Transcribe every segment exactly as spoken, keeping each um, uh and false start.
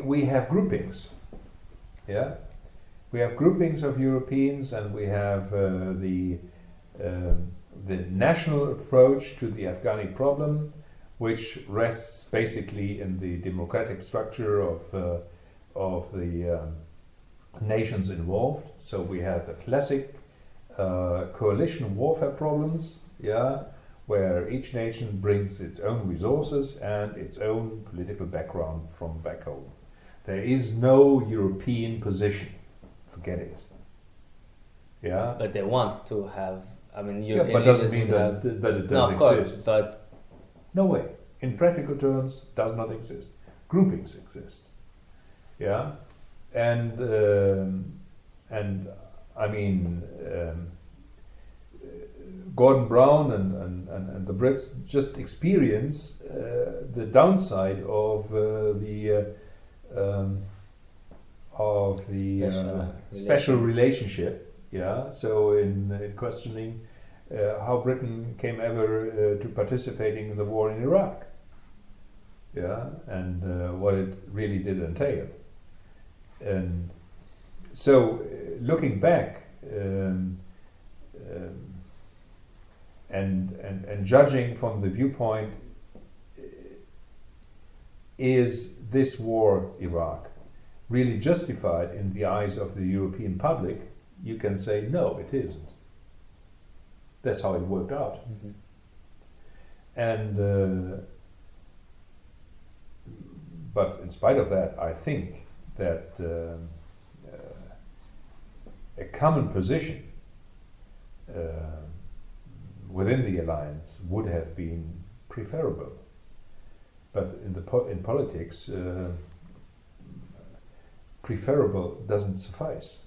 we have groupings. Yeah, we have groupings of Europeans, and we have uh, the um, the national approach to the Afghani problem, which rests basically in the democratic structure of uh, of the um, nations involved. So we have the classic uh, coalition warfare problems, yeah, where each nation brings its own resources and its own political background from back home. There is no European position. Forget it. Yeah. But they want to have. I mean, Yeah, European but doesn't leaders mean would that, have- that it No, does of course, exist. but No way. In practical terms, does not exist. Groupings exist. Yeah, and um, and I mean, um, Gordon Brown and, and, and, and the Brits just experience uh, the downside of uh, the uh, um, of the Special uh, special relationship. Yeah. So in, in questioning uh, how Britain came ever uh, to participating in the war in Iraq. Yeah, and uh, what it really did entail. And so, uh, looking back um, um, and, and and judging from the viewpoint, uh, is this war, Iraq, really justified in the eyes of the European public? You can say no, it isn't. That's how it worked out. Mhm. And uh, but in spite of that, I think that um, uh, a common position uh, within the alliance would have been preferable. But in the po- in politics, uh, preferable doesn't suffice.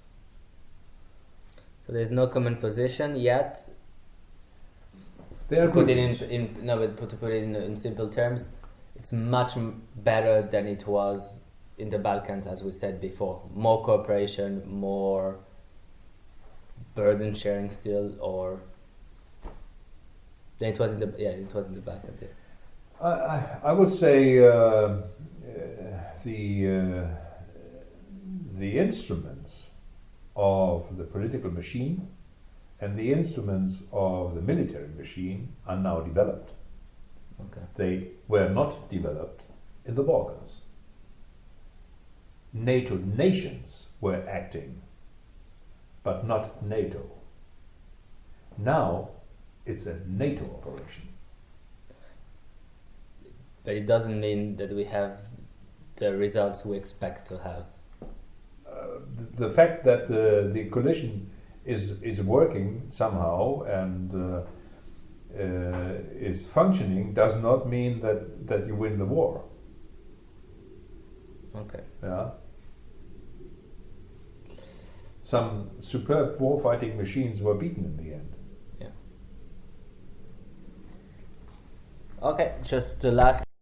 so there's no common position yet. They are To put it in, groupings. in no, but to put it in, in simple terms, it's much m- better than it was in the Balkans, as we said before. More cooperation, more burden sharing still, or than it was in the yeah, it was in the Balkans. Yeah. I, I, I would say uh, uh, the uh, the instruments of the political machine and the instruments of the military machine are now developed. Okay. They were not developed in the Balkans. NATO nations were acting, but not NATO. Now it's a NATO operation. But it doesn't mean that we have the results we expect to have. Uh, the, the fact that uh, the coalition is is working somehow and uh, uh, is functioning does not mean that, that you win the war. Okay. Yeah. Some superb war-fighting machines were beaten in the end. Yeah. Okay, just the last